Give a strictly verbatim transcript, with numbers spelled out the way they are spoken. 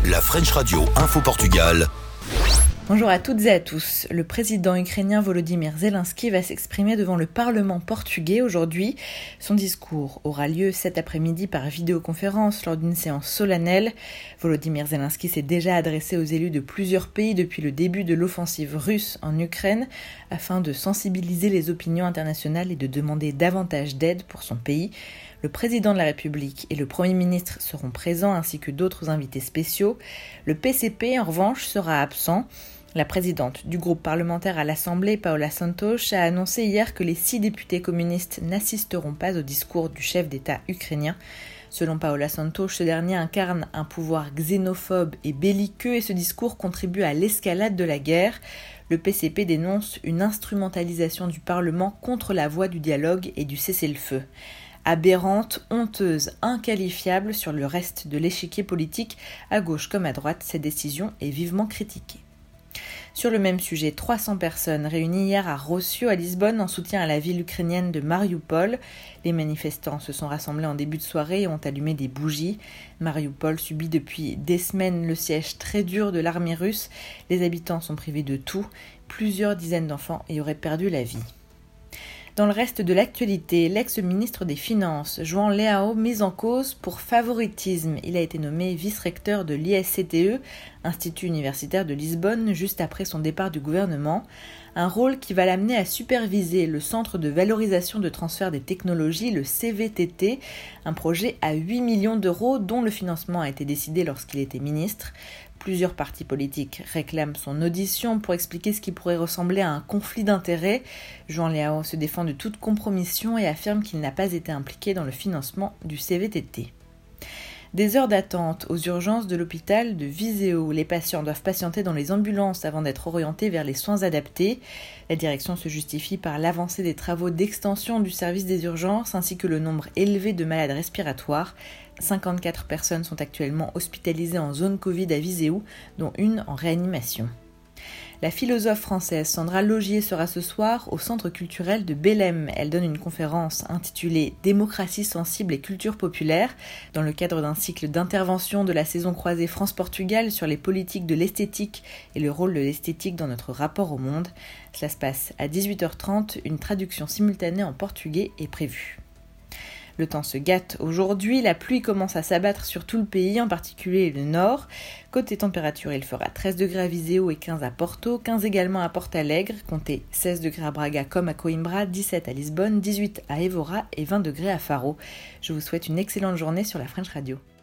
La French Radio Info Portugal. Bonjour à toutes et à tous. Le président ukrainien Volodymyr Zelensky va s'exprimer devant le Parlement portugais aujourd'hui. Son discours aura lieu cet après-midi par vidéoconférence lors d'une séance solennelle. Volodymyr Zelensky s'est déjà adressé aux élus de plusieurs pays depuis le début de l'offensive russe en Ukraine afin de sensibiliser les opinions internationales et de demander davantage d'aide pour son pays. Le président de la République et le Premier ministre seront présents ainsi que d'autres invités spéciaux. Le P C P, en revanche, sera absent. La présidente du groupe parlementaire à l'Assemblée, Paola Santos, a annoncé hier que les six députés communistes n'assisteront pas au discours du chef d'État ukrainien. Selon Paola Santos, ce dernier incarne un pouvoir xénophobe et belliqueux et ce discours contribue à l'escalade de la guerre. Le P C P dénonce une instrumentalisation du Parlement contre la voie du dialogue et du cessez-le-feu. Aberrante, honteuse, inqualifiable sur le reste de l'échiquier politique, à gauche comme à droite, cette décision est vivement critiquée. Sur le même sujet, trois cents personnes réunies hier à Rossio, à Lisbonne, en soutien à la ville ukrainienne de Mariupol. Les manifestants se sont rassemblés en début de soirée et ont allumé des bougies. Mariupol subit depuis des semaines le siège très dur de l'armée russe. Les habitants sont privés de tout. Plusieurs dizaines d'enfants y auraient perdu la vie. Dans le reste de l'actualité, l'ex-ministre des Finances, João Leão, mis en cause pour favoritisme. Il a été nommé vice-recteur de l'I S C T E, Institut universitaire de Lisbonne, juste après son départ du gouvernement. Un rôle qui va l'amener à superviser le Centre de valorisation de transfert des technologies, le C V T T, un projet à huit millions d'euros dont le financement a été décidé lorsqu'il était ministre. Plusieurs partis politiques réclament son audition pour expliquer ce qui pourrait ressembler à un conflit d'intérêts. João Leão se défend de toute compromission et affirme qu'il n'a pas été impliqué dans le financement du C V T T. Des heures d'attente aux urgences de l'hôpital de Viseu. Les patients doivent patienter dans les ambulances avant d'être orientés vers les soins adaptés. La direction se justifie par l'avancée des travaux d'extension du service des urgences ainsi que le nombre élevé de malades respiratoires. cinquante-quatre personnes sont actuellement hospitalisées en zone Covid à Viseu, dont une en réanimation. La philosophe française Sandra Laugier sera ce soir au Centre culturel de Belém. Elle donne une conférence intitulée « Démocratie sensible et culture populaire » dans le cadre d'un cycle d'intervention de la saison croisée France-Portugal sur les politiques de l'esthétique et le rôle de l'esthétique dans notre rapport au monde. Cela se passe à dix-huit heures trente, une traduction simultanée en portugais est prévue. Le temps se gâte aujourd'hui, la pluie commence à s'abattre sur tout le pays, en particulier le nord. Côté température, il fera treize degrés à Viseu et quinze à Porto, quinze également à Porto-Alegre, comptez seize degrés à Braga comme à Coimbra, dix-sept à Lisbonne, dix-huit à Évora et vingt degrés à Faro. Je vous souhaite une excellente journée sur la French Radio.